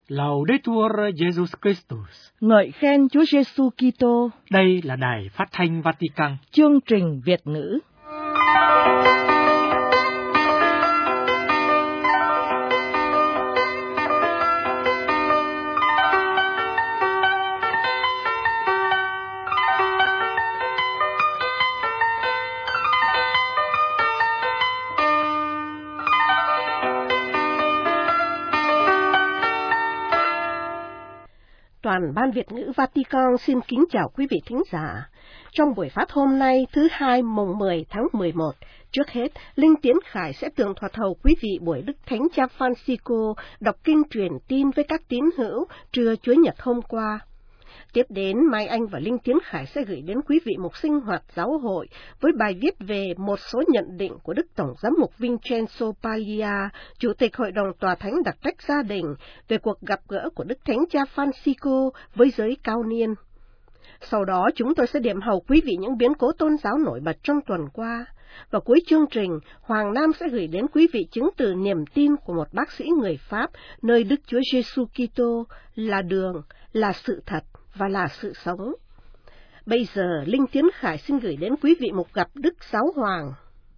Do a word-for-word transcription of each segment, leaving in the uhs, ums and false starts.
Laudetur Jesus Christus. Ngợi khen Chúa Giêsu Kitô. Đây là Đài Phát thanh Vatican. Chương trình Việt ngữ. Toàn ban Việt ngữ Vatican xin kính chào quý vị thính giả. Trong buổi phát hôm nay thứ hai mùng mười tháng mười một, trước hết, Linh Tiến Khải sẽ tường thuật hầu quý vị buổi Đức Thánh Cha Francisco đọc kinh truyền tin với các tín hữu trưa Chúa Nhật hôm qua. Tiếp đến, Mai Anh và Linh Tiến Khải sẽ gửi đến quý vị một sinh hoạt giáo hội với bài viết về một số nhận định của Đức Tổng giám mục Vincenzo Paglia, Chủ tịch Hội đồng Tòa Thánh đặc trách gia đình, về cuộc gặp gỡ của Đức Thánh Cha Francisco với giới cao niên. Sau đó, chúng tôi sẽ điểm hầu quý vị những biến cố tôn giáo nổi bật trong tuần qua. Và cuối chương trình, Hoàng Nam sẽ gửi đến quý vị chứng từ niềm tin của một bác sĩ người Pháp nơi Đức Chúa Giêsu Kitô là đường, là sự thật và là sự sống. Bây giờ, Linh Tiến Khải xin gửi đến quý vị một gặp Đức Giáo Hoàng.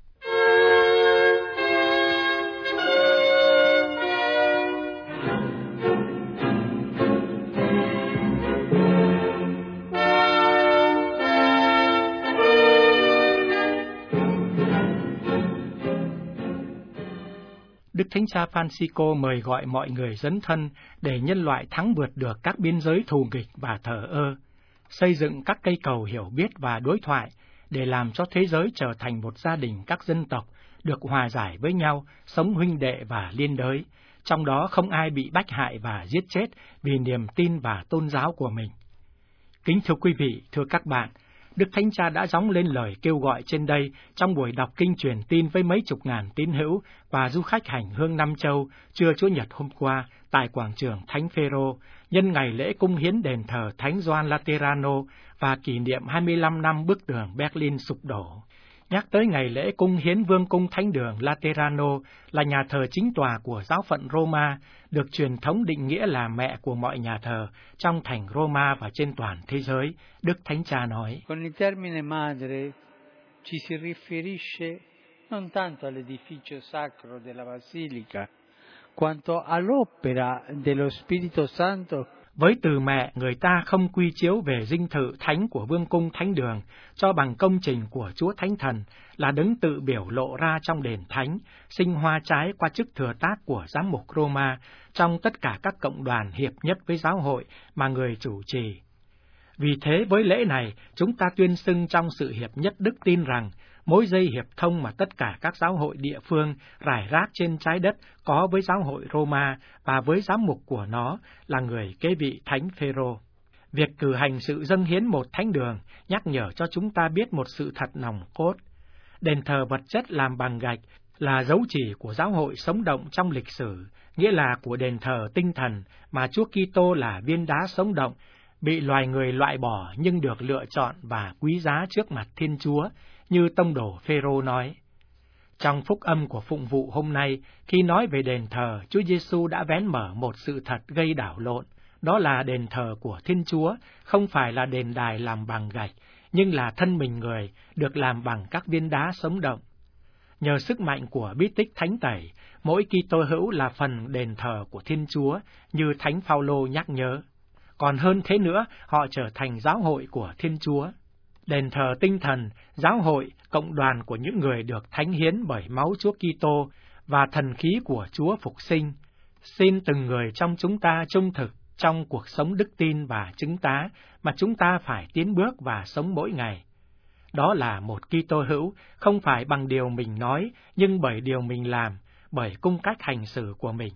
Đức Thánh Cha Francisco mời gọi mọi người dấn thân để nhân loại thắng vượt được các biên giới thù nghịch và thờ ơ, xây dựng các cây cầu hiểu biết và đối thoại để làm cho thế giới trở thành một gia đình các dân tộc được hòa giải với nhau, sống huynh đệ và liên đới, trong đó không ai bị bách hại và giết chết vì niềm tin và tôn giáo của mình. Kính thưa quý vị, thưa các bạn, Đức Thánh Cha đã gióng lên lời kêu gọi trên đây trong buổi đọc kinh truyền tin với mấy chục ngàn tín hữu và du khách hành hương Năm Châu trưa Chúa Nhật hôm qua tại quảng trường Thánh Phêrô, nhân ngày lễ cung hiến đền thờ Thánh Gioan Laterano và kỷ niệm hai mươi lăm năm bức tường Berlin sụp đổ. Nhắc tới ngày lễ cung hiến Vương cung Thánh đường Laterano là nhà thờ chính tòa của giáo phận Roma, được truyền thống định nghĩa là mẹ của mọi nhà thờ trong thành Roma và trên toàn thế giới, Đức Thánh Cha nói. Con il termine madre ci si riferisce non tanto all'edificio sacro della basilica, quanto all'opera dello Spirito Santo. Với từ mẹ, người ta không quy chiếu về dinh thự thánh của Vương cung Thánh đường, cho bằng công trình của Chúa Thánh Thần là đấng tự biểu lộ ra trong đền thánh, sinh hoa trái qua chức thừa tác của giám mục Roma trong tất cả các cộng đoàn hiệp nhất với giáo hội mà người chủ trì. Vì thế với lễ này, chúng ta tuyên xưng trong sự hiệp nhất đức tin rằng mối dây hiệp thông mà tất cả các giáo hội địa phương rải rác trên trái đất có với giáo hội Roma và với giám mục của nó là người kế vị Thánh Phêrô. Việc cử hành sự dâng hiến một thánh đường nhắc nhở cho chúng ta biết một sự thật nòng cốt. Đền thờ vật chất làm bằng gạch là dấu chỉ của giáo hội sống động trong lịch sử, nghĩa là của đền thờ tinh thần mà Chúa Kitô là viên đá sống động, bị loài người loại bỏ nhưng được lựa chọn và quý giá trước mặt Thiên Chúa, như tông đồ Phêrô nói. Trong phúc âm của phụng vụ hôm nay, khi nói về đền thờ, Chúa Giêsu đã vén mở một sự thật gây đảo lộn, đó là đền thờ của Thiên Chúa không phải là đền đài làm bằng gạch, nhưng là thân mình người được làm bằng các viên đá sống động. Nhờ sức mạnh của bí tích thánh tẩy, mỗi Kitô hữu là phần đền thờ của Thiên Chúa, như Thánh Phaolô nhắc nhớ. Còn hơn thế nữa, họ trở thành giáo hội của Thiên Chúa. Đền thờ tinh thần, giáo hội, cộng đoàn của những người được thánh hiến bởi máu Chúa Kitô và thần khí của Chúa phục sinh. Xin từng người trong chúng ta trung thực trong cuộc sống đức tin và chứng tá mà chúng ta phải tiến bước và sống mỗi ngày. Đó là một Kitô hữu, không phải bằng điều mình nói, nhưng bởi điều mình làm, bởi cung cách hành xử của mình.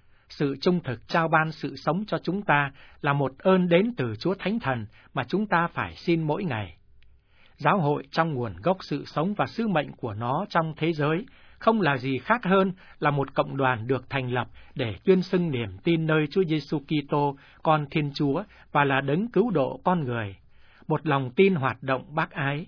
Sự trung thực trao ban sự sống cho chúng ta là một ơn đến từ Chúa Thánh Thần mà chúng ta phải xin mỗi ngày. Giáo hội trong nguồn gốc sự sống và sứ mệnh của nó trong thế giới không là gì khác hơn là một cộng đoàn được thành lập để tuyên xưng niềm tin nơi Chúa Giêsu Kitô, con Thiên Chúa và là đấng cứu độ con người. Một lòng tin hoạt động bác ái.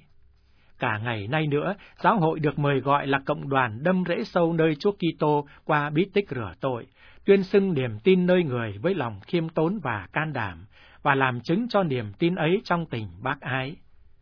Cả ngày nay nữa, giáo hội được mời gọi là cộng đoàn đâm rễ sâu nơi Chúa Kitô qua bí tích rửa tội, tuyên xưng niềm tin nơi người với lòng khiêm tốn và can đảm, và làm chứng cho niềm tin ấy trong tình bác ái.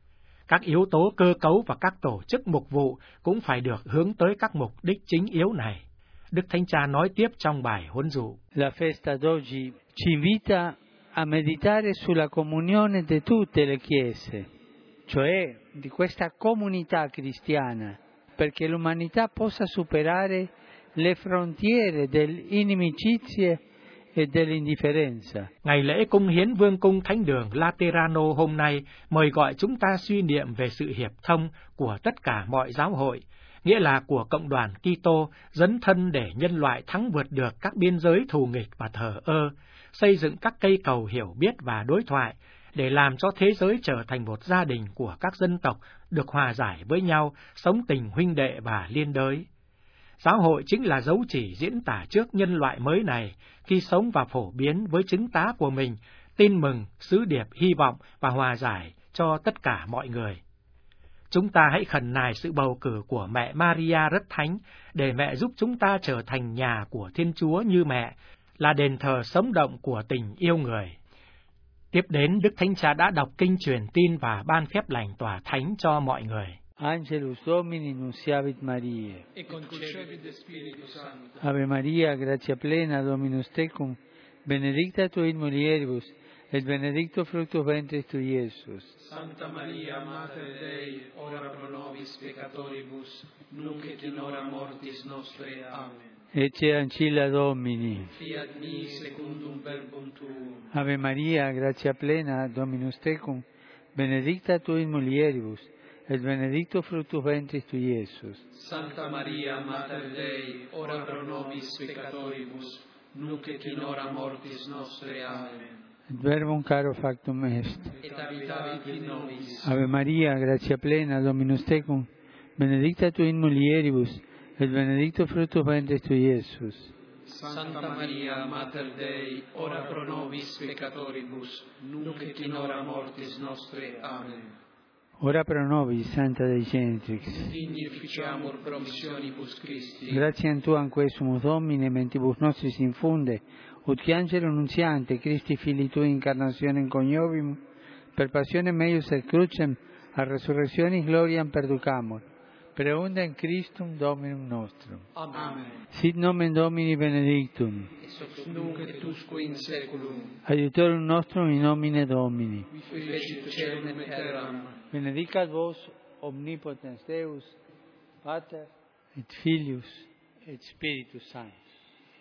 Các yếu tố cơ cấu và các tổ chức mục vụ cũng phải được hướng tới các mục đích chính yếu này. Đức Thánh Cha nói tiếp trong bài huấn dụ. La festa d'oggi ci invita a meditare sulla comunione di tutte le chiese, cioè di questa comunità cristiana, perché l'umanità possa superare le frontiere dell'inimicizie e dell'indifferenza. Ngày lễ cung hiến Vương cung Thánh đường Laterano hôm nay mời gọi chúng ta suy niệm về sự hiệp thông của tất cả mọi giáo hội, nghĩa là của cộng đoàn Kitô, dấn thân để nhân loại thắng vượt được các biên giới thù nghịch và thờ ơ, xây dựng các cây cầu hiểu biết và đối thoại, để làm cho thế giới trở thành một gia đình của các dân tộc được hòa giải với nhau, sống tình huynh đệ và liên đới. Giáo hội chính là dấu chỉ diễn tả trước nhân loại mới này, khi sống và phổ biến với chứng tá của mình, tin mừng, sứ điệp, hy vọng và hòa giải cho tất cả mọi người. Chúng ta hãy khẩn nài sự bầu cử của mẹ Maria rất thánh, để mẹ giúp chúng ta trở thành nhà của Thiên Chúa như mẹ, là đền thờ sống động của tình yêu người. Tiếp đến, Đức Thánh Cha đã đọc kinh truyền tin và ban phép lành tòa thánh cho mọi người. Angelus Domini nunciavit Mariae. E concebit de Spiritus Sancto. Ave Maria, gratia plena, Dominus tecum, benedicta tu in mulieribus, et benedictus fructus ventris tui, Iesus. Santa Maria, Mater Dei, ora pro nobis peccatoribus, nunc et in hora mortis nostre. Amen. Ecce ancilla Domini. Fiat mi secundum verbum tuum. Ave Maria, gratia plena, Dominus tecum, benedicta tu in mulieribus, et benedictus fructus ventris tui, Iesus. Santa Maria, Mater Dei, ora pro nobis peccatoribus, nunc et in hora mortis nostre. Amen. Et verbum caro factum est. Et habitavit in nobis. Ave Maria, gratia plena, Dominus tecum, benedicta tu in mulieribus, et benedictus fructus ventris tui, Iesus. Santa Maria, Mater Dei, ora pro nobis peccatoribus, nunc et in hora mortis nostre. Amen. Ora pro nobis, Santa Dei Genitrix. Dignificiamur promissionibus Christi. Gratiam Tuam quesumus Domine, mentibus nostris infunde, ut qui angelo nuntiante, Christi Filii Tui incarnationem coniovimus, per passionem meius et crucem, a resurrectionis gloriam perducamur, per eundem Christum Dominum nostrum. Amen. Sit nomen Domini benedictum, Ex nunc et usque in seculum. adiutorum nostrum in nomine Domini. Qui fecit caelum et terram. Benedicat vos omnipotens Deus, Pater et Filius et Spiritus Sanctus.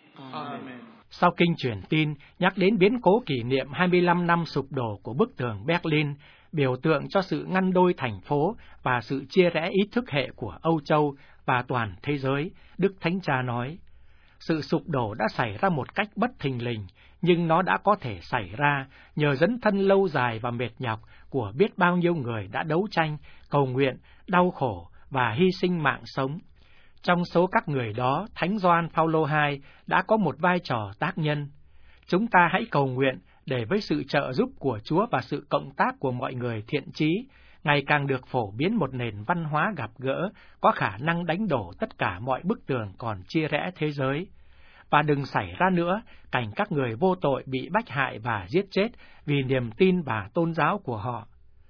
Amen. Sau kinh truyền tin nhắc đến biến cố kỷ niệm hai mươi lăm năm sụp đổ của bức tường Berlin, biểu tượng cho sự ngăn đôi thành phố và sự chia rẽ ý thức hệ của Âu Châu và toàn thế giới, Đức Thánh Cha nói, sự sụp đổ đã xảy ra một cách bất thình lình, nhưng nó đã có thể xảy ra nhờ dấn thân lâu dài và mệt nhọc của biết bao nhiêu người đã đấu tranh, cầu nguyện, đau khổ và hy sinh mạng sống. Trong số các người đó, Thánh Gioan Phaolô hai đã có một vai trò tác nhân. Chúng ta hãy cầu nguyện để với sự trợ giúp của Chúa và sự cộng tác của mọi người thiện chí, ngày càng được phổ biến một nền văn hóa gặp gỡ, có khả năng đánh đổ tất cả mọi bức tường còn chia rẽ thế giới. Và đừng xảy ra nữa cảnh các người vô tội bị bách hại và giết chết vì niềm tin và tôn giáo của họ.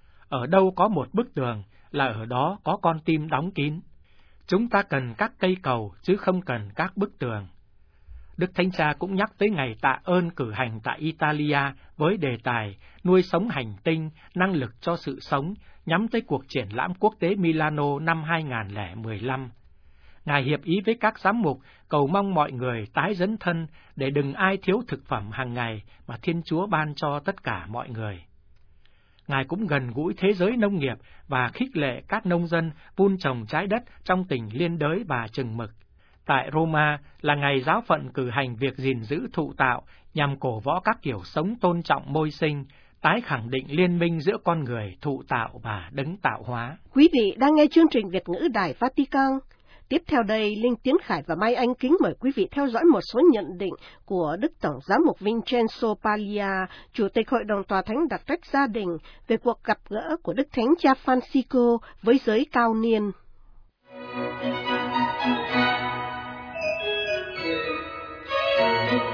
Ở đâu có một bức tường là ở đó có con tim đóng kín. Chúng ta cần các cây cầu chứ không cần các bức tường. Đức Thánh Cha cũng nhắc tới ngày tạ ơn cử hành tại Italia với đề tài nuôi sống hành tinh, năng lực cho sự sống, nhắm tới cuộc triển lãm quốc tế Milano năm hai nghìn không trăm mười lăm. Ngài hiệp ý với các giám mục cầu mong mọi người tái dấn thân để đừng ai thiếu thực phẩm hàng ngày mà Thiên Chúa ban cho tất cả mọi người. Ngài cũng gần gũi thế giới nông nghiệp và khích lệ các nông dân vun trồng trái đất trong tình liên đới và chừng mực. Tại Roma là ngày giáo phận cử hành việc gìn giữ thụ tạo nhằm cổ võ các kiểu sống tôn trọng môi sinh, tái khẳng định liên minh giữa con người thụ tạo và đấng tạo hóa. Quý vị đang nghe chương trình Việt ngữ Đài Vatican. Tiếp theo đây, Linh Tiến Khải và Mai Anh kính mời quý vị theo dõi một số nhận định của Đức Tổng giám mục Vincenzo Paglia, Chủ tịch Hội đồng Tòa Thánh đặc trách gia đình, về cuộc gặp gỡ của Đức Thánh Cha Francisco với giới cao niên. Thank you.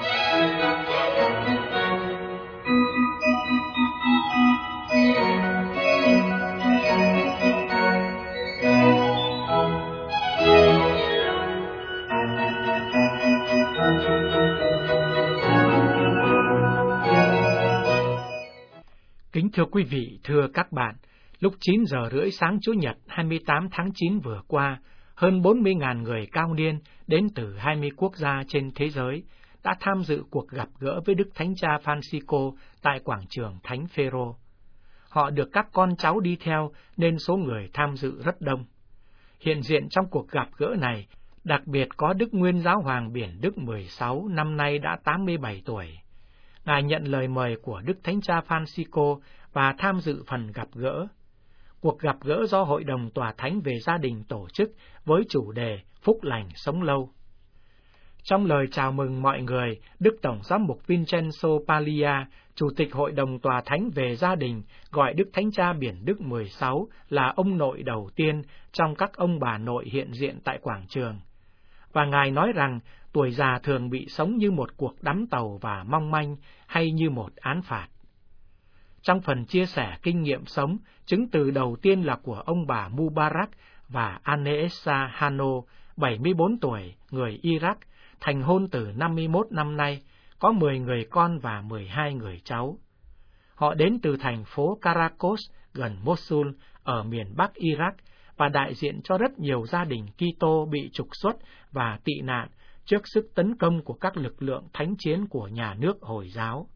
Thưa quý vị, thưa các bạn, lúc chín giờ rưỡi sáng Chủ nhật hai mươi tám tháng chín vừa qua, hơn bốn mươi nghìn người cao niên đến từ hai mươi quốc gia trên thế giới đã tham dự cuộc gặp gỡ với Đức Thánh Cha Francisco tại quảng trường Thánh Phêrô. Họ được các con cháu đi theo nên số người tham dự rất đông. Hiện diện trong cuộc gặp gỡ này, đặc biệt có Đức Nguyên Giáo hoàng Biển Đức mười sáu, năm nay đã tám mươi bảy tuổi. Ngài nhận lời mời của Đức Thánh Cha Francisco và tham dự phần gặp gỡ. Cuộc gặp gỡ do Hội đồng Tòa Thánh về Gia đình tổ chức với chủ đề Phúc lành sống lâu. Trong lời chào mừng mọi người, Đức Tổng giám mục Vincenzo Paglia, Chủ tịch Hội đồng Tòa Thánh về Gia đình, gọi Đức Thánh Cha Biển Đức mười sáu là ông nội đầu tiên trong các ông bà nội hiện diện tại quảng trường. Và Ngài nói rằng tuổi già thường bị sống như một cuộc đắm tàu và mong manh hay như một án phạt. Trong phần chia sẻ kinh nghiệm sống, chứng từ đầu tiên là của ông bà Mubarak và Anessa Hano, bảy mươi bốn tuổi, người Iraq, thành hôn từ năm mươi mốt năm nay, có mười người con và mười hai người cháu. Họ đến từ thành phố Caracas gần Mosul ở miền Bắc Iraq và đại diện cho rất nhiều gia đình Kitô bị trục xuất và tị nạn trước sức tấn công của các lực lượng thánh chiến của nhà nước Hồi giáo.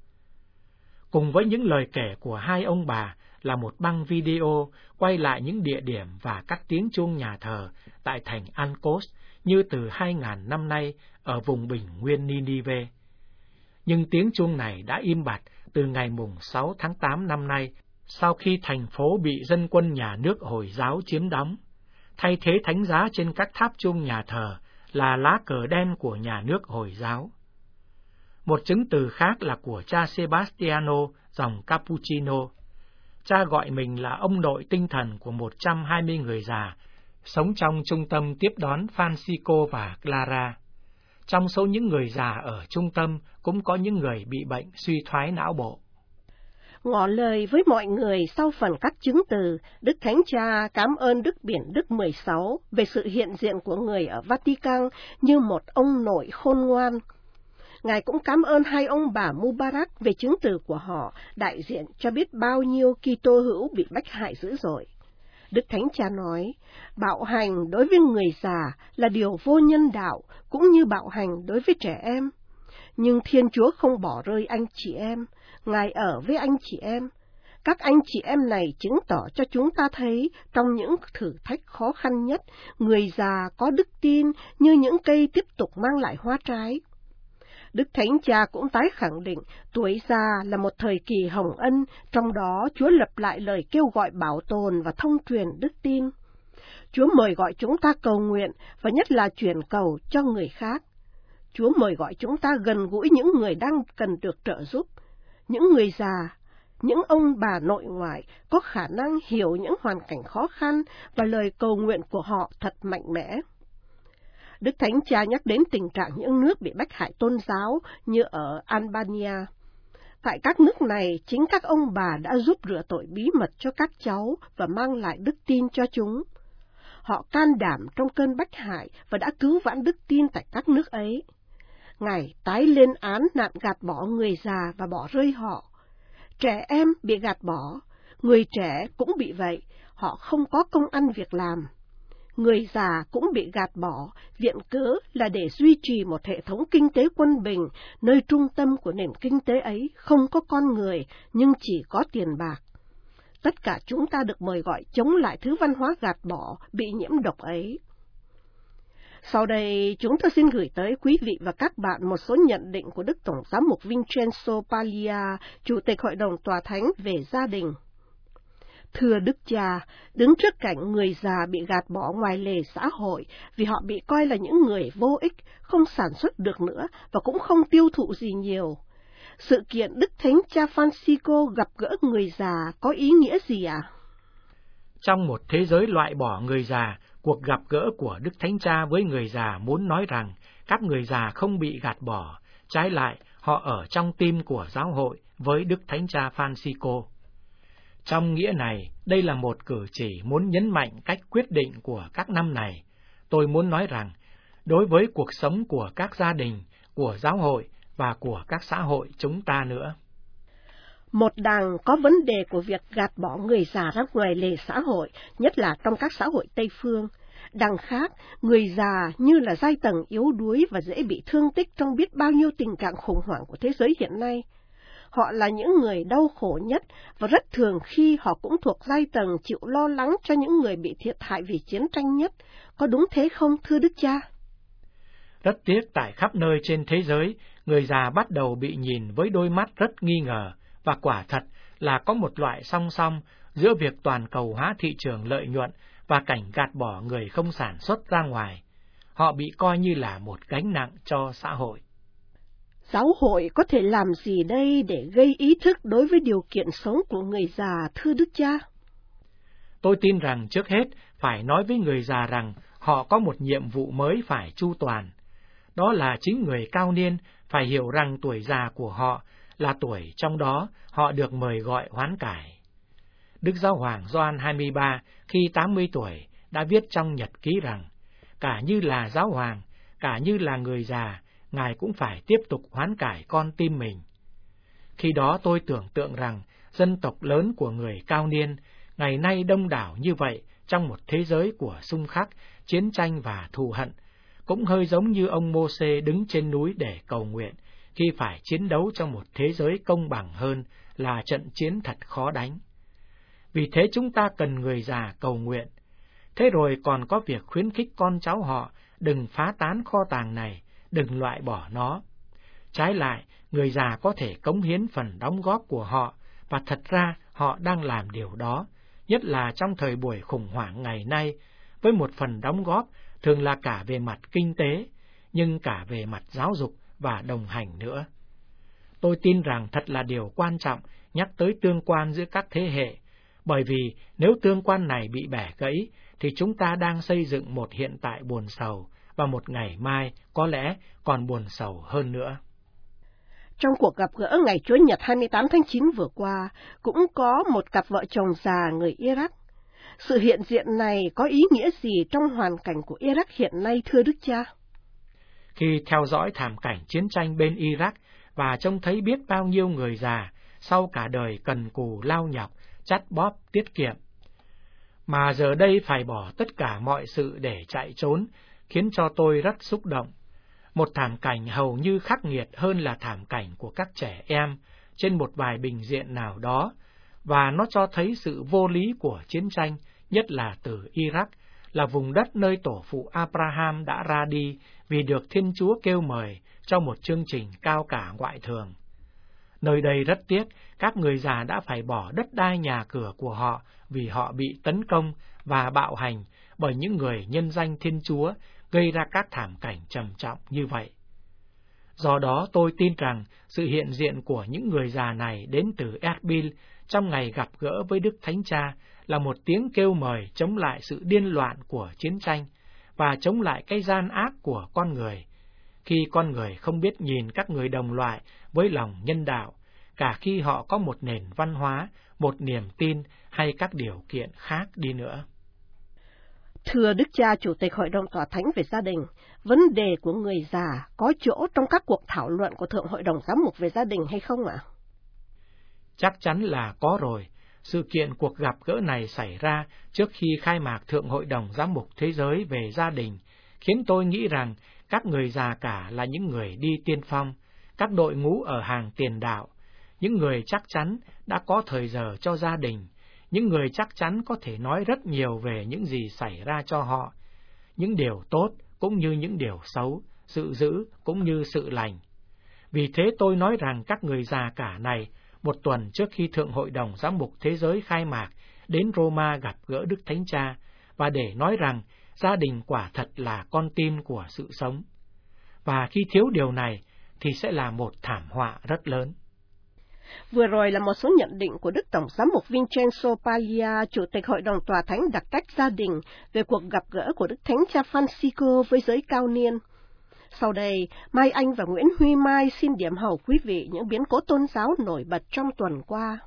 Cùng với những lời kể của hai ông bà là một băng video quay lại những địa điểm và các tiếng chuông nhà thờ tại thành Ankos như từ hai nghìn năm nay ở vùng bình nguyên Ninive. Nhưng tiếng chuông này đã im bặt từ ngày mùng sáu tháng tám năm nay, sau khi thành phố bị dân quân nhà nước Hồi giáo chiếm đóng. Thay thế thánh giá trên các tháp chuông nhà thờ là lá cờ đen của nhà nước Hồi giáo. Một chứng từ khác là của cha Sebastiano, dòng Cappuccino. Cha gọi mình là ông nội tinh thần của một trăm hai mươi người già, sống trong trung tâm tiếp đón Francisco và Clara. Trong số những người già ở trung tâm cũng có những người bị bệnh suy thoái não bộ. Ngỏ lời với mọi người sau phần các chứng từ, Đức Thánh Cha cảm ơn Đức Biển Đức mười sáu về sự hiện diện của người ở Vatican như một ông nội khôn ngoan. Ngài cũng cảm ơn hai ông bà Mubarak về chứng từ của họ, đại diện cho biết bao nhiêu Kitô hữu bị bách hại dữ dội. Đức Thánh Cha nói, bạo hành đối với người già là điều vô nhân đạo, cũng như bạo hành đối với trẻ em. Nhưng Thiên Chúa không bỏ rơi anh chị em, Ngài ở với anh chị em. Các anh chị em này chứng tỏ cho chúng ta thấy, trong những thử thách khó khăn nhất, người già có đức tin như những cây tiếp tục mang lại hoa trái. Đức Thánh Cha cũng tái khẳng định tuổi già là một thời kỳ hồng ân, trong đó Chúa lập lại lời kêu gọi bảo tồn và thông truyền đức tin. Chúa mời gọi chúng ta cầu nguyện và nhất là chuyển cầu cho người khác. Chúa mời gọi chúng ta gần gũi những người đang cần được trợ giúp, những người già, những ông bà nội ngoại có khả năng hiểu những hoàn cảnh khó khăn và lời cầu nguyện của họ thật mạnh mẽ. Đức Thánh Cha nhắc đến tình trạng những nước bị bách hại tôn giáo như ở Albania. Tại các nước này, chính các ông bà đã giúp rửa tội bí mật cho các cháu và mang lại đức tin cho chúng. Họ can đảm trong cơn bách hại và đã cứu vãn đức tin tại các nước ấy. Ngài tái lên án nạn gạt bỏ người già và bỏ rơi họ. Trẻ em bị gạt bỏ, người trẻ cũng bị vậy, họ không có công ăn việc làm. Người già cũng bị gạt bỏ, viện cớ là để duy trì một hệ thống kinh tế quân bình, nơi trung tâm của nền kinh tế ấy không có con người, nhưng chỉ có tiền bạc. Tất cả chúng ta được mời gọi chống lại thứ văn hóa gạt bỏ, bị nhiễm độc ấy. Sau đây, chúng tôi xin gửi tới quý vị và các bạn một số nhận định của Đức Tổng giám mục Vincenzo Paglia, Chủ tịch Hội đồng Tòa Thánh về Gia đình. Thưa Đức Cha, đứng trước cảnh người già bị gạt bỏ ngoài lề xã hội vì họ bị coi là những người vô ích, không sản xuất được nữa và cũng không tiêu thụ gì nhiều. Sự kiện Đức Thánh Cha Francisco gặp gỡ người già có ý nghĩa gì ạ? À? Trong một thế giới loại bỏ người già, cuộc gặp gỡ của Đức Thánh Cha với người già muốn nói rằng các người già không bị gạt bỏ, trái lại họ ở trong tim của giáo hội với Đức Thánh Cha Francisco. Trong nghĩa này, đây là một cử chỉ muốn nhấn mạnh cách quyết định của các năm này. Tôi muốn nói rằng, đối với cuộc sống của các gia đình, của giáo hội và của các xã hội chúng ta nữa. Một đằng có vấn đề của việc gạt bỏ người già ra ngoài lề xã hội, nhất là trong các xã hội Tây phương. Đằng khác, người già như là giai tầng yếu đuối và dễ bị thương tích trong biết bao nhiêu tình trạng khủng hoảng của thế giới hiện nay. Họ là những người đau khổ nhất và rất thường khi họ cũng thuộc giai tầng chịu lo lắng cho những người bị thiệt hại vì chiến tranh nhất. Có đúng thế không, thưa Đức Cha? Rất tiếc tại khắp nơi trên thế giới, người già bắt đầu bị nhìn với đôi mắt rất nghi ngờ, và quả thật là có một loại song song giữa việc toàn cầu hóa thị trường lợi nhuận và cảnh gạt bỏ người không sản xuất ra ngoài. Họ bị coi như là một gánh nặng cho xã hội. Giáo hội có thể làm gì đây để gây ý thức đối với điều kiện sống của người già, thưa Đức Cha? Tôi tin rằng trước hết phải nói với người già rằng họ có một nhiệm vụ mới phải chu toàn. Đó là chính người cao niên phải hiểu rằng tuổi già của họ là tuổi trong đó họ được mời gọi hoán cải. Đức Giáo hoàng Gioan hai mươi ba khi tám mươi tuổi đã viết trong nhật ký rằng, cả như là giáo hoàng, cả như là người già, Ngài cũng phải tiếp tục hoán cải con tim mình. Khi đó tôi tưởng tượng rằng dân tộc lớn của người cao niên, ngày nay đông đảo như vậy trong một thế giới của xung khắc, chiến tranh và thù hận, cũng hơi giống như ông Mô-sê đứng trên núi để cầu nguyện, khi phải chiến đấu trong một thế giới công bằng hơn là trận chiến thật khó đánh. Vì thế chúng ta cần người già cầu nguyện. Thế rồi còn có việc khuyến khích con cháu họ đừng phá tán kho tàng này, đừng loại bỏ nó. Trái lại, người già có thể cống hiến phần đóng góp của họ, và thật ra họ đang làm điều đó, nhất là trong thời buổi khủng hoảng ngày nay, với một phần đóng góp thường là cả về mặt kinh tế, nhưng cả về mặt giáo dục và đồng hành nữa. Tôi tin rằng thật là điều quan trọng nhắc tới tương quan giữa các thế hệ, bởi vì nếu tương quan này bị bẻ gãy, thì chúng ta đang xây dựng một hiện tại buồn sầu, và một ngày mai có lẽ còn buồn sầu hơn nữa. Trong cuộc gặp gỡ ngày Chủ nhật hai mươi tám tháng chín vừa qua, cũng có một cặp vợ chồng già người Iraq. Sự hiện diện này có ý nghĩa gì trong hoàn cảnh của Iraq hiện nay, thưa Đức Cha? Khi theo dõi thảm cảnh chiến tranh bên Iraq và trông thấy biết bao nhiêu người già sau cả đời cần cù lao nhọc, chắt bóp tiết kiệm, mà giờ đây phải bỏ tất cả mọi sự để chạy trốn, khiến cho tôi rất xúc động. Một thảm cảnh hầu như khắc nghiệt hơn là thảm cảnh của các trẻ em trên một vài bình diện nào đó, và nó cho thấy sự vô lý của chiến tranh, nhất là từ Iraq, là vùng đất nơi tổ phụ Abraham đã ra đi vì được Thiên Chúa kêu mời trong một chương trình cao cả ngoại thường. Nơi đây rất tiếc, các người già đã phải bỏ đất đai nhà cửa của họ vì họ bị tấn công và bạo hành bởi những người nhân danh Thiên Chúa, gây ra các thảm cảnh trầm trọng như vậy. Do đó tôi tin rằng sự hiện diện của những người già này đến từ Erbil trong ngày gặp gỡ với Đức Thánh Cha là một tiếng kêu mời chống lại sự điên loạn của chiến tranh và chống lại cái gian ác của con người, khi con người không biết nhìn các người đồng loại với lòng nhân đạo, cả khi họ có một nền văn hóa, một niềm tin hay các điều kiện khác đi nữa. Thưa Đức Cha Chủ tịch Hội đồng Tòa Thánh về Gia đình, vấn đề của người già có chỗ trong các cuộc thảo luận của Thượng Hội đồng Giám mục về Gia đình hay không ạ? Chắc chắn là có rồi. Sự kiện cuộc gặp gỡ này xảy ra trước khi khai mạc Thượng Hội đồng Giám mục Thế giới về Gia đình, khiến tôi nghĩ rằng các người già cả là những người đi tiên phong, các đội ngũ ở hàng tiền đạo, những người chắc chắn đã có thời giờ cho gia đình, những người chắc chắn có thể nói rất nhiều về những gì xảy ra cho họ, những điều tốt cũng như những điều xấu, sự dữ cũng như sự lành. Vì thế tôi nói rằng các người già cả này, một tuần trước khi Thượng Hội đồng Giám mục Thế giới khai mạc, đến Roma gặp gỡ Đức Thánh Cha, và để nói rằng gia đình quả thật là con tim của sự sống. Và khi thiếu điều này, thì sẽ là một thảm họa rất lớn. Vừa rồi là một số nhận định của Đức Tổng Giám mục Vincenzo Paglia, Chủ tịch Hội đồng Tòa Thánh đặc trách gia đình, về cuộc gặp gỡ của Đức Thánh Cha Francisco với giới cao niên. Sau đây, Mai Anh và Nguyễn Huy Mai xin điểm hầu quý vị những biến cố tôn giáo nổi bật trong tuần qua.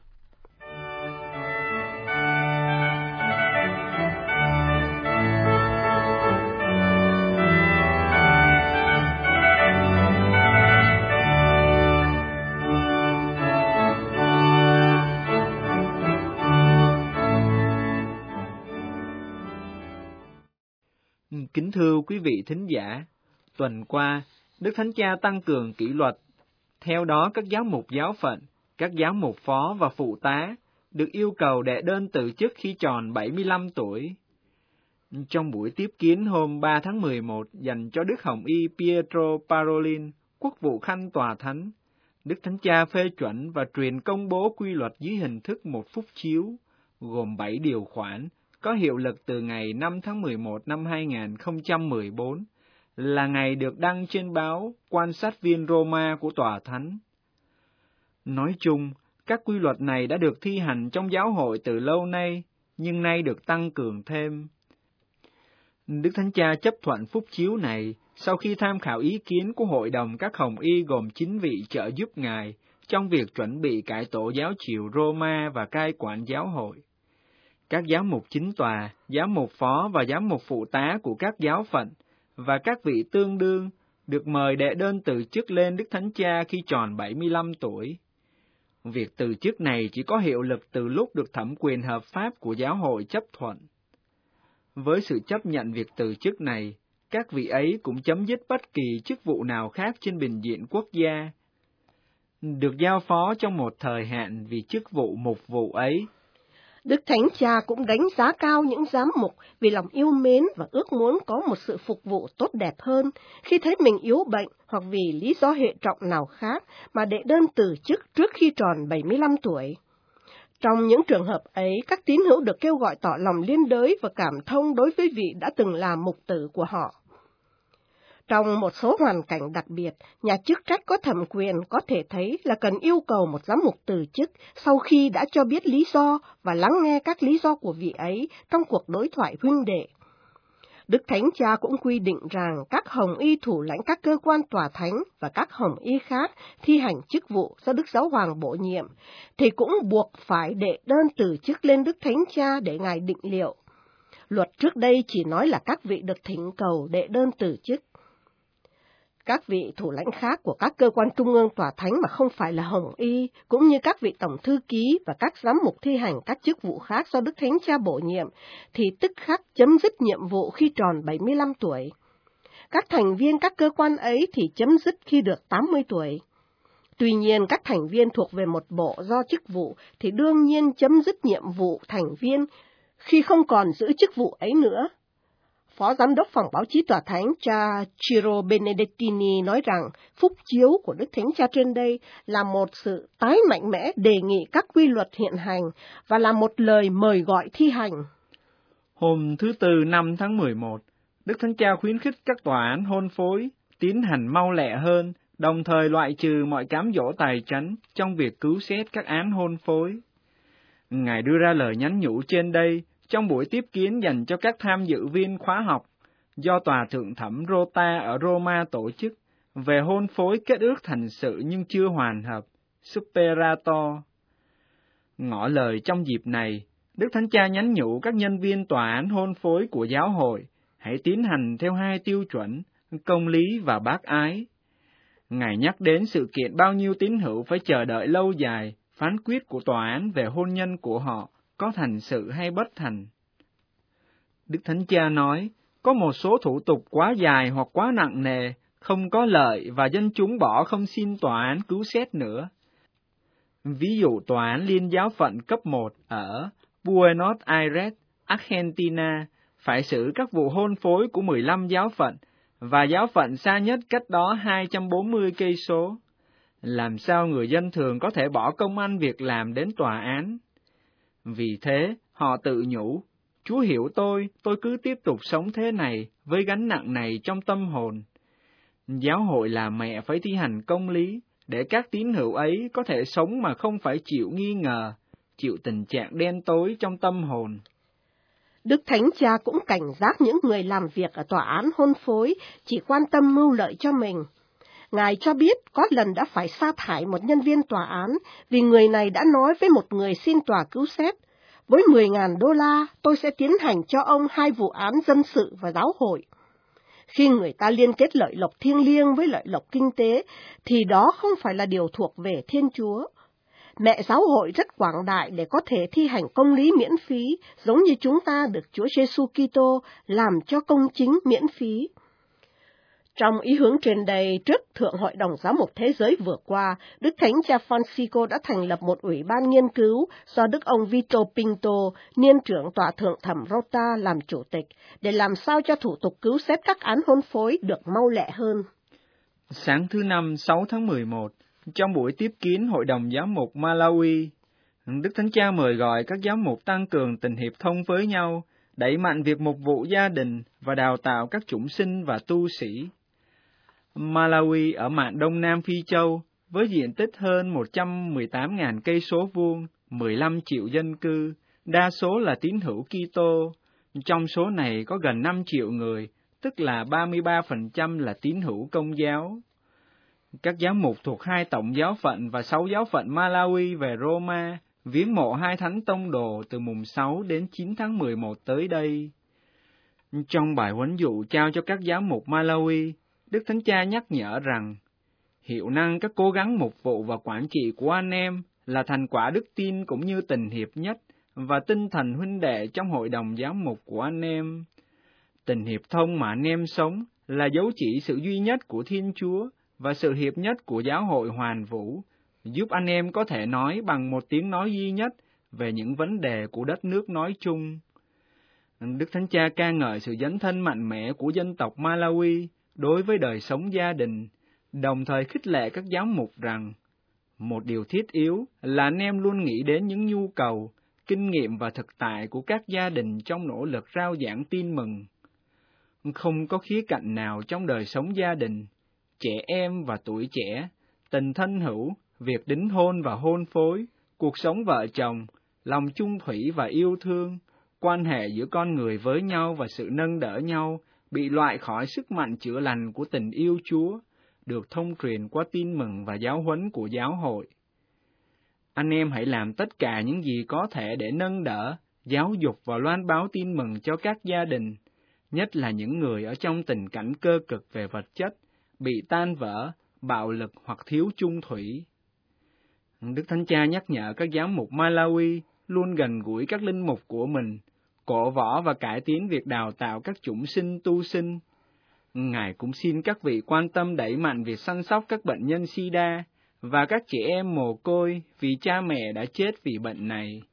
Kính thưa quý vị thính giả, tuần qua, Đức Thánh Cha tăng cường kỷ luật. Theo đó, các giám mục giáo phận, các giám mục phó và phụ tá được yêu cầu đệ đơn từ chức khi tròn bảy mươi lăm tuổi. Trong buổi tiếp kiến hôm ba tháng mười một dành cho Đức Hồng Y Pietro Parolin, quốc vụ khanh tòa thánh, Đức Thánh Cha phê chuẩn và truyền công bố quy luật dưới hình thức một phúc chiếu, gồm bảy điều khoản, có hiệu lực từ ngày năm tháng mười một năm hai nghìn không trăm mười bốn, là ngày được đăng trên báo Quan sát viên Roma của tòa thánh. Nói chung, các quy luật này đã được thi hành trong giáo hội từ lâu nay, nhưng nay được tăng cường thêm. Đức Thánh Cha chấp thuận phúc chiếu này sau khi tham khảo ý kiến của Hội đồng các Hồng Y gồm chín vị trợ giúp Ngài trong việc chuẩn bị cải tổ giáo triều Roma và cai quản giáo hội. Các giám mục chính tòa, giám mục phó và giám mục phụ tá của các giáo phận và các vị tương đương được mời đệ đơn từ chức lên Đức Thánh Cha khi tròn bảy mươi lăm tuổi. Việc từ chức này chỉ có hiệu lực từ lúc được thẩm quyền hợp pháp của giáo hội chấp thuận. Với sự chấp nhận việc từ chức này, các vị ấy cũng chấm dứt bất kỳ chức vụ nào khác trên bình diện quốc gia, được giao phó trong một thời hạn vì chức vụ mục vụ ấy. Đức Thánh Cha cũng đánh giá cao những giám mục vì lòng yêu mến và ước muốn có một sự phục vụ tốt đẹp hơn khi thấy mình yếu bệnh hoặc vì lý do hệ trọng nào khác mà đệ đơn từ chức trước khi tròn bảy mươi lăm tuổi. Trong những trường hợp ấy, các tín hữu được kêu gọi tỏ lòng liên đới và cảm thông đối với vị đã từng làm mục tử của họ. Trong một số hoàn cảnh đặc biệt, nhà chức trách có thẩm quyền có thể thấy là cần yêu cầu một giám mục từ chức sau khi đã cho biết lý do và lắng nghe các lý do của vị ấy trong cuộc đối thoại huynh đệ. Đức Thánh Cha cũng quy định rằng các Hồng Y thủ lãnh các cơ quan tòa thánh và các Hồng Y khác thi hành chức vụ do Đức Giáo Hoàng bổ nhiệm, thì cũng buộc phải đệ đơn từ chức lên Đức Thánh Cha để Ngài định liệu. Luật trước đây chỉ nói là các vị được thỉnh cầu đệ đơn từ chức. Các vị thủ lãnh khác của các cơ quan trung ương tòa thánh mà không phải là Hồng Y, cũng như các vị tổng thư ký và các giám mục thi hành các chức vụ khác do Đức Thánh Cha bổ nhiệm, thì tức khắc chấm dứt nhiệm vụ khi tròn bảy mươi lăm tuổi. Các thành viên các cơ quan ấy thì chấm dứt khi được tám mươi tuổi. Tuy nhiên, các thành viên thuộc về một bộ do chức vụ thì đương nhiên chấm dứt nhiệm vụ thành viên khi không còn giữ chức vụ ấy nữa. Phó Giám đốc Phòng Báo chí Tòa Thánh cha Ciro Benedettini nói rằng phúc chiếu của Đức Thánh Cha trên đây là một sự tái mạnh mẽ đề nghị các quy luật hiện hành và là một lời mời gọi thi hành. Hôm thứ Tư năm tháng mười một, Đức Thánh Cha khuyến khích các tòa án hôn phối tiến hành mau lẹ hơn, đồng thời loại trừ mọi cám dỗ tài chánh trong việc cứu xét các án hôn phối. Ngài đưa ra lời nhắn nhủ trên đây trong buổi tiếp kiến dành cho các tham dự viên khóa học do Tòa Thượng Thẩm Rota ở Roma tổ chức về hôn phối kết ước thành sự nhưng chưa hoàn hợp, Superato. Ngỏ lời trong dịp này, Đức Thánh Cha nhắn nhủ các nhân viên tòa án hôn phối của giáo hội hãy tiến hành theo hai tiêu chuẩn, công lý và bác ái. Ngài nhắc đến sự kiện bao nhiêu tín hữu phải chờ đợi lâu dài phán quyết của tòa án về hôn nhân của họ có thành sự hay bất thành. Đức Thánh Cha nói, có một số thủ tục quá dài hoặc quá nặng nề, không có lợi và dân chúng bỏ không xin tòa án cứu xét nữa. Ví dụ tòa án liên giáo phận cấp một ở Buenos Aires, Argentina, phải xử các vụ hôn phối của mười lăm giáo phận, và giáo phận xa nhất cách đó hai trăm bốn mươi cây số. Làm sao người dân thường có thể bỏ công ăn việc làm đến tòa án? Vì thế, họ tự nhủ, Chúa hiểu tôi, tôi cứ tiếp tục sống thế này, với gánh nặng này trong tâm hồn. Giáo hội là mẹ phải thi hành công lý, để các tín hữu ấy có thể sống mà không phải chịu nghi ngờ, chịu tình trạng đen tối trong tâm hồn. Đức Thánh Cha cũng cảnh giác những người làm việc ở tòa án hôn phối chỉ quan tâm mưu lợi cho mình. Ngài cho biết có lần đã phải sa thải một nhân viên tòa án vì người này đã nói với một người xin tòa cứu xét, với mười nghìn đô la tôi sẽ tiến hành cho ông hai vụ án dân sự và giáo hội. Khi người ta liên kết lợi lộc thiêng liêng với lợi lộc kinh tế, thì đó không phải là điều thuộc về Thiên Chúa. Mẹ giáo hội rất quảng đại để có thể thi hành công lý miễn phí, giống như chúng ta được Chúa Giêsu Kitô làm cho công chính miễn phí. Trong ý hướng trên đây, trước Thượng Hội đồng Giám mục Thế giới vừa qua, Đức Thánh Cha Francisco đã thành lập một ủy ban nghiên cứu do Đức ông Vito Pinto, niên trưởng tòa thượng thẩm Rota làm chủ tịch, để làm sao cho thủ tục cứu xét các án hôn phối được mau lẹ hơn. Sáng thứ Năm sáu tháng mười một, trong buổi tiếp kiến Hội đồng Giám mục Malawi, Đức Thánh Cha mời gọi các giám mục tăng cường tình hiệp thông với nhau, đẩy mạnh việc mục vụ gia đình và đào tạo các chủng sinh và tu sĩ. Malawi ở mạn Đông Nam Phi Châu, với diện tích hơn một trăm mười tám nghìn cây số vuông, mười lăm triệu dân cư, đa số là tín hữu Kitô. Trong số này có gần năm triệu người, tức là ba mươi ba phần trăm là tín hữu Công giáo. Các giám mục thuộc hai tổng giáo phận và sáu giáo phận Malawi về Roma viếng mộ hai thánh tông đồ từ mùng sáu đến chín tháng mười một tới đây. Trong bài huấn dụ trao cho các giám mục Malawi, Đức Thánh Cha nhắc nhở rằng, hiệu năng các cố gắng mục vụ và quản trị của anh em là thành quả đức tin cũng như tình hiệp nhất và tinh thần huynh đệ trong hội đồng giám mục của anh em. Tình hiệp thông mà anh em sống là dấu chỉ sự duy nhất của Thiên Chúa và sự hiệp nhất của giáo hội hoàn vũ, giúp anh em có thể nói bằng một tiếng nói duy nhất về những vấn đề của đất nước nói chung. Đức Thánh Cha ca ngợi sự dấn thân mạnh mẽ của dân tộc Malawi đối với đời sống gia đình, đồng thời khích lệ các giám mục rằng, một điều thiết yếu là anh em luôn nghĩ đến những nhu cầu, kinh nghiệm và thực tại của các gia đình trong nỗ lực rao giảng tin mừng. Không có khía cạnh nào trong đời sống gia đình, trẻ em và tuổi trẻ, tình thân hữu, việc đính hôn và hôn phối, cuộc sống vợ chồng, lòng chung thủy và yêu thương, quan hệ giữa con người với nhau và sự nâng đỡ nhau bị loại khỏi sức mạnh chữa lành của tình yêu Chúa, được thông truyền qua tin mừng và giáo huấn của giáo hội. Anh em hãy làm tất cả những gì có thể để nâng đỡ, giáo dục và loan báo tin mừng cho các gia đình, nhất là những người ở trong tình cảnh cơ cực về vật chất, bị tan vỡ, bạo lực hoặc thiếu chung thủy. Đức Thánh Cha nhắc nhở các giám mục Malawi luôn gần gũi các linh mục của mình, cổ võ và cải tiến việc đào tạo các chủng sinh tu sinh. Ngài cũng xin các vị quan tâm đẩy mạnh việc săn sóc các bệnh nhân SIDA và các trẻ em mồ côi vì cha mẹ đã chết vì bệnh này.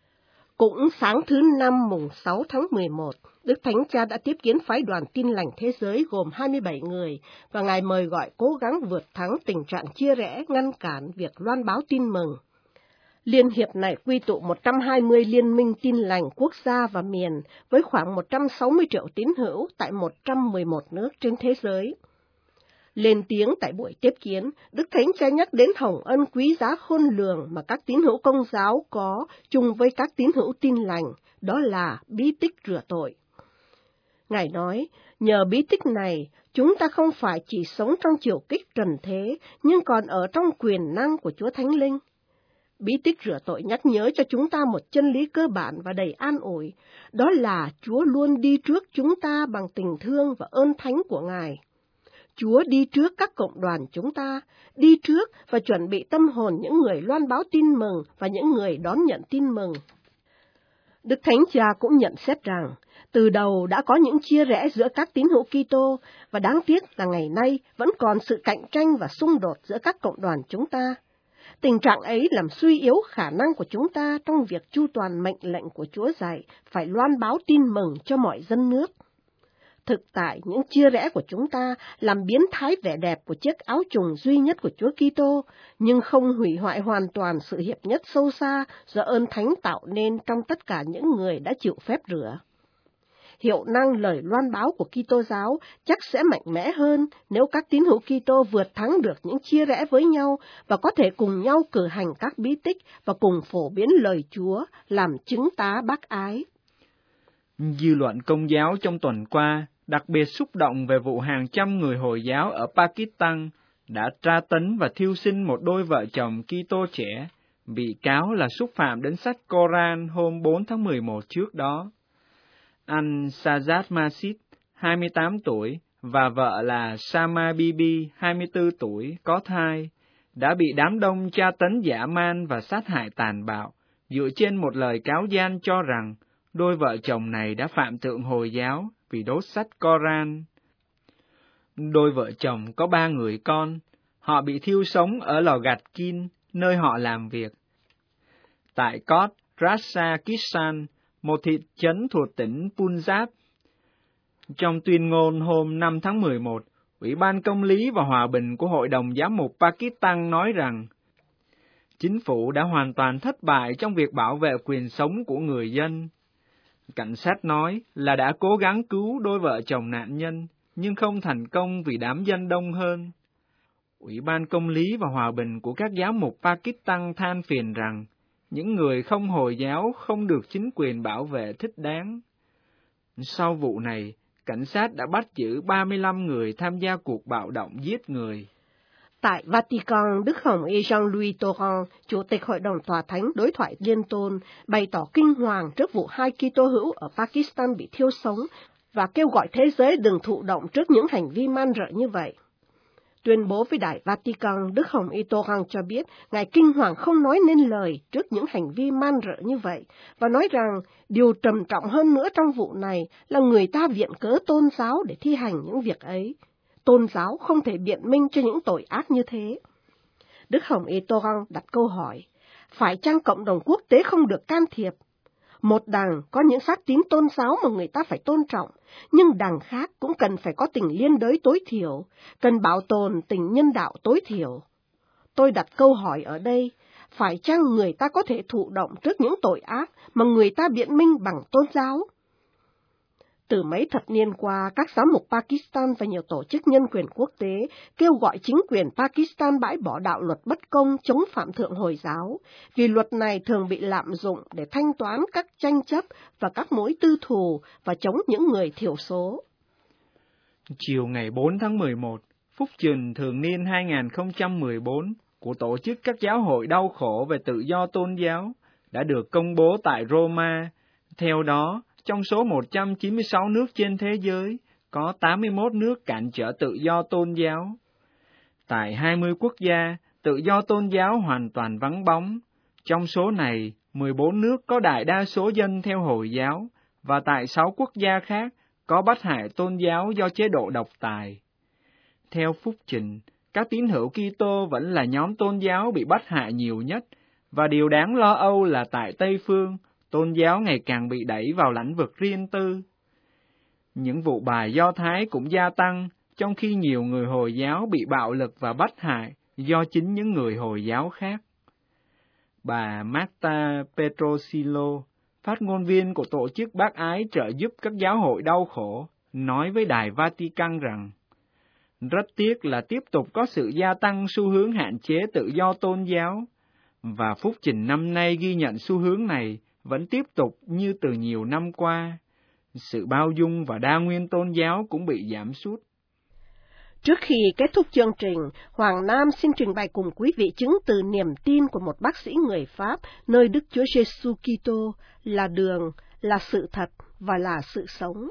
Cũng sáng thứ Năm mùng sáu tháng mười một, Đức Thánh Cha đã tiếp kiến phái đoàn Tin lành thế giới gồm hai mươi bảy người, và Ngài mời gọi cố gắng vượt thắng tình trạng chia rẽ, ngăn cản việc loan báo tin mừng. Liên hiệp này quy tụ một trăm hai mươi liên minh tin lành quốc gia và miền, với khoảng một trăm sáu mươi triệu tín hữu tại một trăm mười một nước trên thế giới. Lên tiếng tại buổi tiếp kiến, Đức Thánh Cha nhắc đến hồng ân quý giá khôn lường mà các tín hữu Công giáo có chung với các tín hữu tin lành, đó là bí tích rửa tội. Ngài nói, nhờ bí tích này, chúng ta không phải chỉ sống trong chiều kích trần thế, nhưng còn ở trong quyền năng của Chúa Thánh Linh. Bí tích rửa tội nhắc nhớ cho chúng ta một chân lý cơ bản và đầy an ủi, đó là Chúa luôn đi trước chúng ta bằng tình thương và ơn thánh của Ngài. Chúa đi trước các cộng đoàn chúng ta, đi trước và chuẩn bị tâm hồn những người loan báo tin mừng và những người đón nhận tin mừng. Đức Thánh Cha cũng nhận xét rằng, từ đầu đã có những chia rẽ giữa các tín hữu Kitô, và đáng tiếc là ngày nay vẫn còn sự cạnh tranh và xung đột giữa các cộng đoàn chúng ta. Tình trạng ấy làm suy yếu khả năng của chúng ta trong việc chu toàn mệnh lệnh của Chúa dạy phải loan báo tin mừng cho mọi dân nước. Thực tại, những chia rẽ của chúng ta làm biến thái vẻ đẹp của chiếc áo trùng duy nhất của Chúa Kitô, nhưng không hủy hoại hoàn toàn sự hiệp nhất sâu xa do ơn thánh tạo nên trong tất cả những người đã chịu phép rửa. Hiệu năng lời loan báo của Kitô giáo chắc sẽ mạnh mẽ hơn nếu các tín hữu Kitô vượt thắng được những chia rẽ với nhau và có thể cùng nhau cử hành các bí tích và cùng phổ biến lời Chúa làm chứng tá bác ái. Dư luận Công giáo trong tuần qua đặc biệt xúc động về vụ hàng trăm người Hồi giáo ở Pakistan đã tra tấn và thiêu sinh một đôi vợ chồng Kitô trẻ, bị cáo là xúc phạm đến sách Koran hôm bốn tháng mười một trước đó. Anh Sajad Masjid, hai mươi tám tuổi, và vợ là Sama Bibi, hai mươi tư tuổi, có thai, đã bị đám đông tra tấn dã man và sát hại tàn bạo, dựa trên một lời cáo gian cho rằng đôi vợ chồng này đã phạm thượng Hồi giáo vì đốt sách Koran. Đôi vợ chồng có ba người con, họ bị thiêu sống ở lò gạch Kin, nơi họ làm việc. Tại Kot Rasa Kishan, một thị trấn thuộc tỉnh Punjab. Trong tuyên ngôn hôm năm tháng mười một, Ủy ban Công lý và Hòa bình của Hội đồng Giám mục Pakistan nói rằng, chính phủ đã hoàn toàn thất bại trong việc bảo vệ quyền sống của người dân. Cảnh sát nói là đã cố gắng cứu đôi vợ chồng nạn nhân, nhưng không thành công vì đám dân đông hơn. Ủy ban Công lý và Hòa bình của các giám mục Pakistan than phiền rằng, những người không Hồi giáo không được chính quyền bảo vệ thích đáng. Sau vụ này, cảnh sát đã bắt giữ ba mươi lăm người tham gia cuộc bạo động giết người. Tại Vatican, Đức Hồng Y Jean-Louis Torrent, Chủ tịch Hội đồng Tòa Thánh Đối thoại Liên tôn, bày tỏ kinh hoàng trước vụ hai Kitô hữu ở Pakistan bị thiêu sống và kêu gọi thế giới đừng thụ động trước những hành vi man rợ như vậy. Tuyên bố với Đài Vatican, Đức Hồng Y Torrent cho biết Ngài kinh hoàng không nói nên lời trước những hành vi man rợ như vậy, và nói rằng điều trầm trọng hơn nữa trong vụ này là người ta viện cớ tôn giáo để thi hành những việc ấy. Tôn giáo không thể biện minh cho những tội ác như thế. Đức Hồng Y Torrent đặt câu hỏi, phải chăng cộng đồng quốc tế không được can thiệp? Một đảng có những xác tín tôn giáo mà người ta phải tôn trọng, nhưng đảng khác cũng cần phải có tình liên đới tối thiểu, cần bảo tồn tình nhân đạo tối thiểu. Tôi đặt câu hỏi ở đây, phải chăng người ta có thể thụ động trước những tội ác mà người ta biện minh bằng tôn giáo? Từ mấy thập niên qua, các giám mục Pakistan và nhiều tổ chức nhân quyền quốc tế kêu gọi chính quyền Pakistan bãi bỏ đạo luật bất công chống phạm thượng Hồi giáo, vì luật này thường bị lạm dụng để thanh toán các tranh chấp và các mối tư thù và chống những người thiểu số. Chiều ngày bốn tháng mười một, phúc trình thường niên hai nghìn không trăm mười bốn của Tổ chức các giáo hội đau khổ về tự do tôn giáo đã được công bố tại Roma. Theo đó, trong số một trăm chín mươi sáu nước trên thế giới, có tám mươi mốt nước cản trở tự do tôn giáo. Tại hai mươi quốc gia, tự do tôn giáo hoàn toàn vắng bóng. Trong số này, mười bốn nước có đại đa số dân theo Hồi giáo, và tại sáu quốc gia khác có bắt hại tôn giáo do chế độ độc tài. Theo phúc trình, các tín hữu Kitô vẫn là nhóm tôn giáo bị bắt hại nhiều nhất, và điều đáng lo âu là tại Tây Phương, tôn giáo ngày càng bị đẩy vào lĩnh vực riêng tư. Những vụ bài Do Thái cũng gia tăng, trong khi nhiều người Hồi giáo bị bạo lực và bắt hại do chính những người Hồi giáo khác. Bà Marta Petrosilo, phát ngôn viên của Tổ chức Bác Ái trợ giúp các giáo hội đau khổ, nói với Đài Vatican rằng, rất tiếc là tiếp tục có sự gia tăng xu hướng hạn chế tự do tôn giáo, và phúc trình năm nay ghi nhận xu hướng này vẫn tiếp tục như từ nhiều năm qua. Sự bao dung và đa nguyên tôn giáo cũng bị giảm sút. Trước khi kết thúc chương trình, Hoàng Nam xin trình bày cùng quý vị chứng từ niềm tin của một bác sĩ người Pháp nơi Đức Chúa Giêsu Kitô là đường, là sự thật và là sự sống.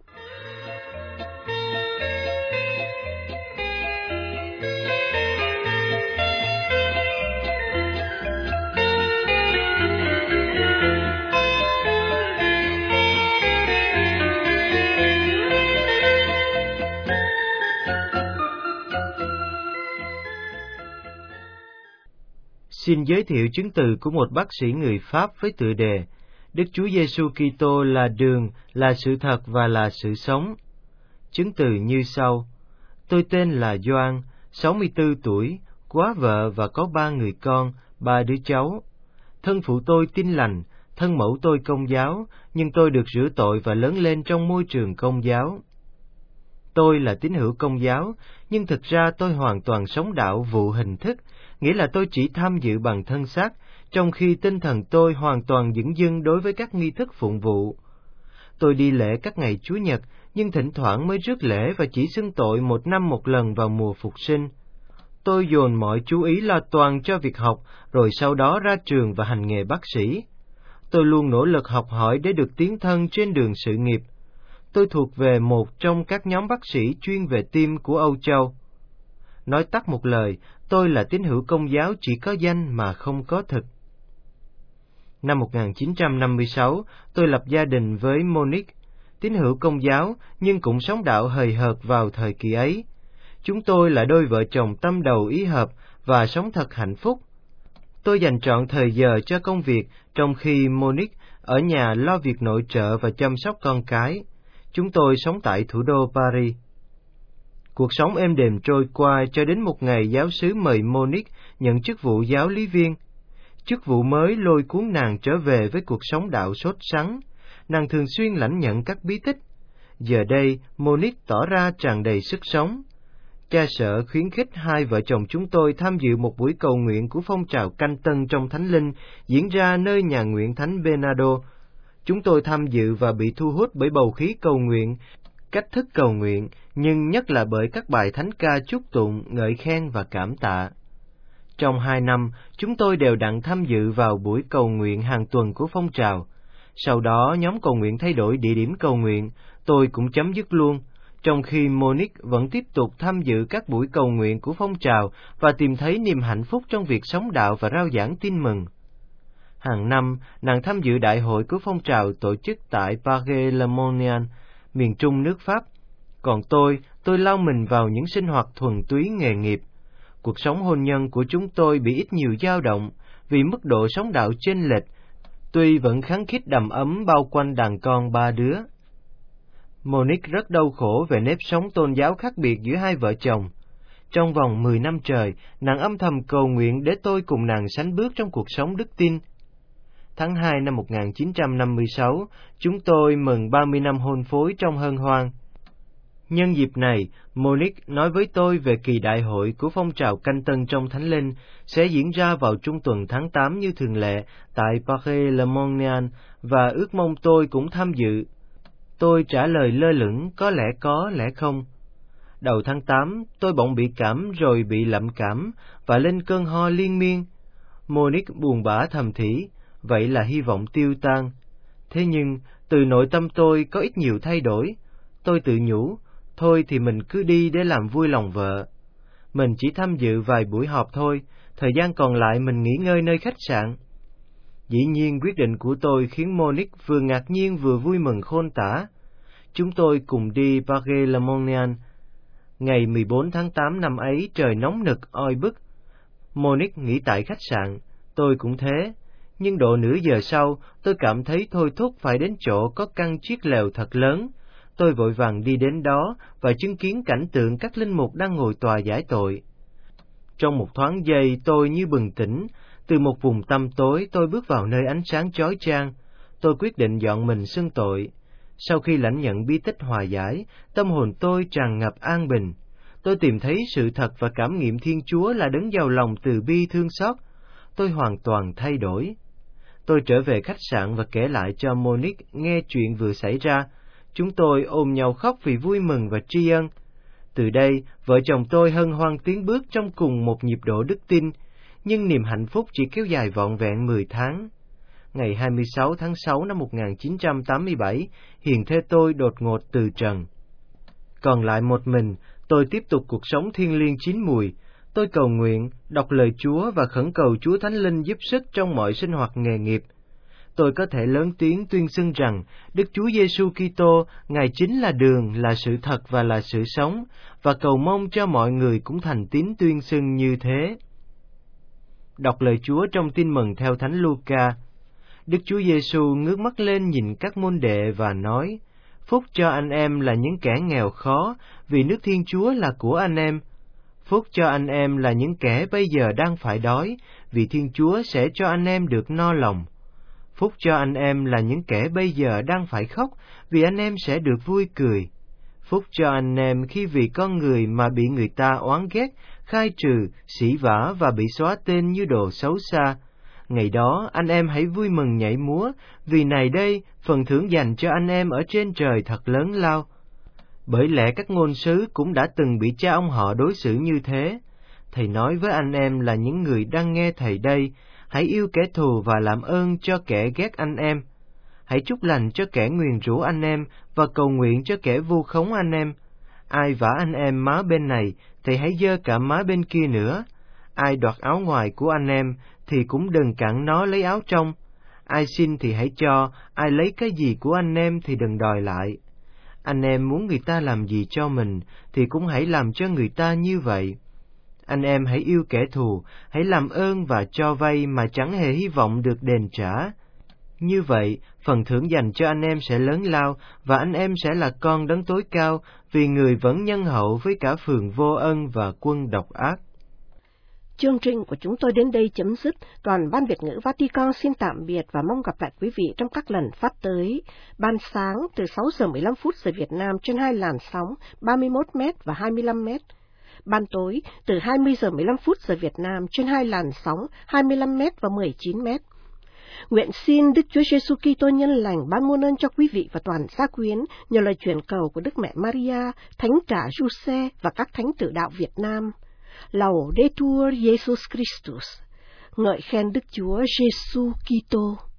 Xin giới thiệu chứng từ của một bác sĩ người Pháp với tựa đề Đức Chúa Giêsu Kitô là đường, là sự thật và là sự sống. Chứng từ như sau: Tôi tên là Gioan, sáu mươi tư tuổi, góa vợ và có ba người con, ba đứa cháu. Thân phụ tôi tin lành, thân mẫu tôi Công giáo, nhưng tôi được rửa tội và lớn lên trong môi trường Công giáo. Tôi là tín hữu Công giáo, nhưng thực ra tôi hoàn toàn sống đạo vụ hình thức, nghĩa là tôi chỉ tham dự bằng thân xác, trong khi tinh thần tôi hoàn toàn dửng dưng đối với các nghi thức phụng vụ. Tôi đi lễ các ngày Chủ nhật, nhưng thỉnh thoảng mới rước lễ và chỉ xưng tội một năm một lần vào mùa phục sinh. Tôi dồn mọi chú ý lo toàn cho việc học, rồi sau đó ra trường và hành nghề bác sĩ. Tôi luôn nỗ lực học hỏi để được tiến thân trên đường sự nghiệp. Tôi thuộc về một trong các nhóm bác sĩ chuyên về tim của Âu Châu. Nói tắt một lời, tôi là tín hữu Công giáo chỉ có danh mà không có thực. Năm một nghìn chín trăm năm mươi sáu, tôi lập gia đình với Monique, tín hữu Công giáo nhưng cũng sống đạo hời hợt vào thời kỳ ấy. Chúng tôi là đôi vợ chồng tâm đầu ý hợp và sống thật hạnh phúc. Tôi dành trọn thời giờ cho công việc, trong khi Monique ở nhà lo việc nội trợ và chăm sóc con cái. Chúng tôi sống tại thủ đô Paris. Cuộc sống êm đềm trôi qua cho đến một ngày giáo xứ mời Monique nhận chức vụ giáo lý viên. Chức vụ mới lôi cuốn nàng trở về với cuộc sống đạo sốt sắng. Nàng thường xuyên lãnh nhận các bí tích. Giờ đây, Monique tỏ ra tràn đầy sức sống. Cha sở khuyến khích hai vợ chồng chúng tôi tham dự một buổi cầu nguyện của phong trào canh tân trong Thánh Linh diễn ra nơi nhà nguyện Thánh Bernardo. Chúng tôi tham dự và bị thu hút bởi bầu khí cầu nguyện, cách thức cầu nguyện, nhưng nhất là bởi các bài thánh ca chúc tụng, ngợi khen và cảm tạ. Trong hai năm, chúng tôi đều đặn tham dự vào buổi cầu nguyện hàng tuần của phong trào. Sau đó, nhóm cầu nguyện thay đổi địa điểm cầu nguyện, tôi cũng chấm dứt luôn, trong khi Monique vẫn tiếp tục tham dự các buổi cầu nguyện của phong trào và tìm thấy niềm hạnh phúc trong việc sống đạo và rao giảng tin mừng. Hàng năm, nàng tham dự đại hội của phong trào tổ chức tại Paris-le-Monial, miền trung nước Pháp. Còn tôi, tôi lao mình vào những sinh hoạt thuần túy nghề nghiệp. Cuộc sống hôn nhân của chúng tôi bị ít nhiều dao động vì mức độ sống đạo chênh lệch, tuy vẫn khăng khít đầm ấm bao quanh đàn con ba đứa. Monique rất đau khổ về nếp sống tôn giáo khác biệt giữa hai vợ chồng. Trong vòng mười năm trời, nàng âm thầm cầu nguyện để tôi cùng nàng sánh bước trong cuộc sống đức tin. Tháng hai năm một nghìn chín trăm năm mươi sáu, chúng tôi mừng ba mươi năm hôn phối trong hân hoan. Nhân dịp này, Monique nói với tôi về kỳ đại hội của phong trào canh tân trong Thánh Linh sẽ diễn ra vào trung tuần tháng tám như thường lệ tại Paris-le-Monial và ước mong tôi cũng tham dự. Tôi trả lời lơ lửng, có lẽ có, lẽ không. Đầu tháng tám, tôi bỗng bị cảm rồi bị lậm cảm và lên cơn ho liên miên. Monique buồn bã thầm thì, vậy là hy vọng tiêu tan. Thế nhưng, từ nội tâm tôi có ít nhiều thay đổi. Tôi tự nhủ, thôi thì mình cứ đi để làm vui lòng vợ. Mình chỉ tham dự vài buổi họp thôi, thời gian còn lại mình nghỉ ngơi nơi khách sạn. Dĩ nhiên quyết định của tôi khiến Monique vừa ngạc nhiên vừa vui mừng khôn tả. Chúng tôi cùng đi Paris-le-Monial. Ngày mười bốn tháng tám năm ấy trời nóng nực oi bức. Monique nghỉ tại khách sạn, tôi cũng thế. Nhưng độ nửa giờ sau, tôi cảm thấy thôi thúc phải đến chỗ có căn chiếc lều thật lớn. Tôi vội vàng đi đến đó và chứng kiến cảnh tượng các linh mục đang ngồi tòa giải tội. Trong một thoáng giây tôi như bừng tỉnh, từ một vùng tăm tối tôi bước vào nơi ánh sáng chói chang. Tôi quyết định dọn mình xưng tội. Sau khi lãnh nhận bí tích hòa giải, tâm hồn tôi tràn ngập an bình. Tôi tìm thấy sự thật và cảm nghiệm Thiên Chúa là đấng giàu lòng từ bi thương xót. Tôi hoàn toàn thay đổi. Tôi trở về khách sạn và kể lại cho Monique nghe chuyện vừa xảy ra. Chúng tôi ôm nhau khóc vì vui mừng và tri ân. Từ đây, vợ chồng tôi hân hoan tiến bước trong cùng một nhịp độ đức tin, nhưng niềm hạnh phúc chỉ kéo dài vọn vẹn mười tháng. Ngày hai mươi sáu tháng sáu năm một nghìn chín trăm tám mươi bảy, hiền thê tôi đột ngột từ trần. Còn lại một mình, tôi tiếp tục cuộc sống thiêng liêng chín mùi. Tôi cầu nguyện, đọc lời Chúa và khẩn cầu Chúa Thánh Linh giúp sức trong mọi sinh hoạt nghề nghiệp. Tôi có thể lớn tiếng tuyên xưng rằng Đức Chúa Giêsu Kitô, Ngài chính là đường, là sự thật và là sự sống, và cầu mong cho mọi người cũng thành tín tuyên xưng như thế. Đọc lời Chúa trong Tin mừng theo Thánh Luca. Đức Chúa Giêsu ngước mắt lên nhìn các môn đệ và nói: Phúc cho anh em là những kẻ nghèo khó, vì nước Thiên Chúa là của anh em. Phúc cho anh em là những kẻ bây giờ đang phải đói, vì Thiên Chúa sẽ cho anh em được no lòng. Phúc cho anh em là những kẻ bây giờ đang phải khóc, vì anh em sẽ được vui cười. Phúc cho anh em khi vì con người mà bị người ta oán ghét, khai trừ, sỉ vả và bị xóa tên như đồ xấu xa. Ngày đó anh em hãy vui mừng nhảy múa, vì này đây phần thưởng dành cho anh em ở trên trời thật lớn lao. Bởi lẽ các ngôn sứ cũng đã từng bị cha ông họ đối xử như thế. Thầy nói với anh em là những người đang nghe thầy đây, hãy yêu kẻ thù và làm ơn cho kẻ ghét anh em. Hãy chúc lành cho kẻ nguyền rủa anh em và cầu nguyện cho kẻ vu khống anh em. Ai vả anh em má bên này, thì hãy giơ cả má bên kia nữa. Ai đoạt áo ngoài của anh em thì cũng đừng cản nó lấy áo trong. Ai xin thì hãy cho, ai lấy cái gì của anh em thì đừng đòi lại. Anh em muốn người ta làm gì cho mình thì cũng hãy làm cho người ta như vậy. Anh em hãy yêu kẻ thù, hãy làm ơn và cho vay mà chẳng hề hy vọng được đền trả. Như vậy, phần thưởng dành cho anh em sẽ lớn lao, và anh em sẽ là con đấng tối cao, vì người vẫn nhân hậu với cả phường vô ân và quân độc ác. Chương trình của chúng tôi đến đây chấm dứt. Toàn ban Việt ngữ Vatican xin tạm biệt và mong gặp lại quý vị trong các lần phát tới. Ban sáng từ sáu giờ mười lăm phút giờ Việt Nam trên hai làn sóng ba mươi mốt mét và hai mươi lăm mét. Ban tối từ hai mươi giờ mười lăm phút giờ Việt Nam trên hai làn sóng hai mươi lăm mét và mười chín mét. Nguyện xin Đức Chúa Giêsu Kitô nhân lành ban muôn ơn cho quý vị và toàn gia quyến nhờ lời truyền cầu của Đức Mẹ Maria, Thánh Trả Giuse và các thánh tử đạo Việt Nam. Laudetur Jesus Christus. Ngợi khen Đức Chúa Giêsu Kitô.